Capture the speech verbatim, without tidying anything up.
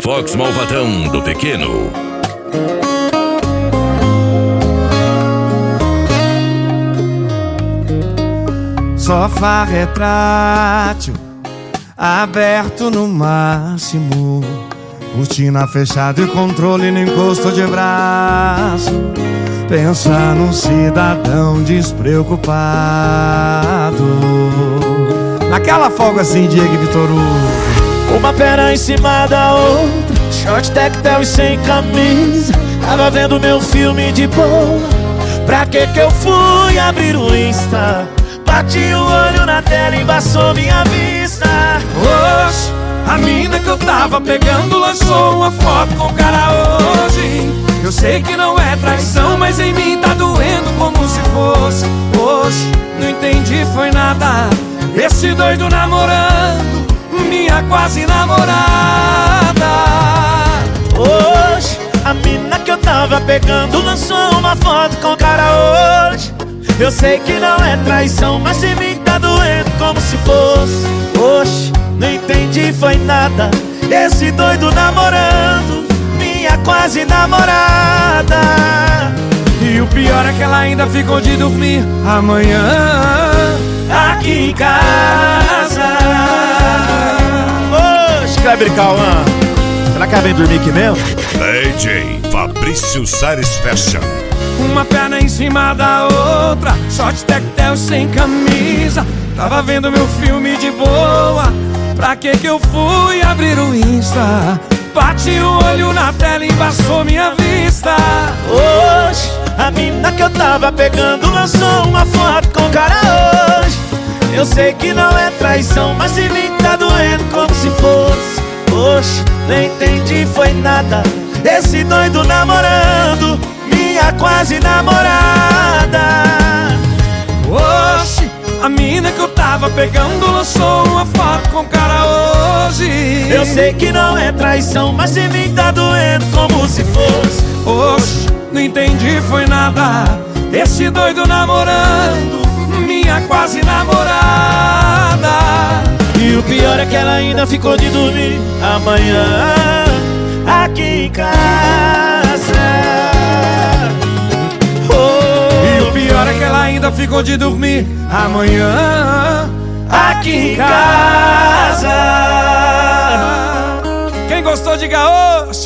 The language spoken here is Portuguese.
Fox Malvadão do Pequeno. Sofá retrátil, aberto no máximo, cortina fechada e controle no encosto de braço. Pensa num cidadão despreocupado, naquela folga assim, Diego e Vitor Hugo. Uma perna em cima da outra, short tactel e sem camisa. Tava vendo meu filme de boa, pra que que eu fui abrir o Insta? Bati o olho na tela e embaçou minha vista. Oxe, a mina que eu tava pegando lançou uma foto com o cara hoje. Eu sei que não é traição, mas em mim tá doendo como se fosse. Oxe, não entendi foi nada. Esse doido namorando minha quase namorada. Hoje, a mina que eu tava pegando lançou uma foto com o cara hoje. Eu sei que não é traição, mas em mim tá doendo como se fosse. Oxe, não entendi foi nada. Esse doido namorando minha quase namorada. E o pior é que ela ainda ficou de dormir amanhã aqui em casa. Oxe, Kleber Cauã, será que ela vem dormir aqui mesmo? D J Fabrício Salles Fashion. Uma perna em cima da outra, short tactel sem camisa. Tava vendo meu filme de boa, pra que que eu fui abrir o Insta? Bati o olho na tela e embaçou minha vista. Hoje, a mina que eu tava pegando lançou uma foto com o cara hoje. Eu sei que não é traição, mas em mim tá doendo como se fosse. Oxe, nem entendi foi nada. Esse doido namorando minha quase namorada. Oxe, a mina que eu tava pegando lançou uma foto com o cara hoje. Eu sei que não é traição, mas em mim tá doendo como se fosse. Oxe, não entendi foi nada. Esse doido namorando minha quase namorada. E o pior é que ela ainda ficou de dormir amanhã aqui em casa. Pior é que ela ainda ficou de dormir amanhã aqui em casa. Quem gostou diga oxe.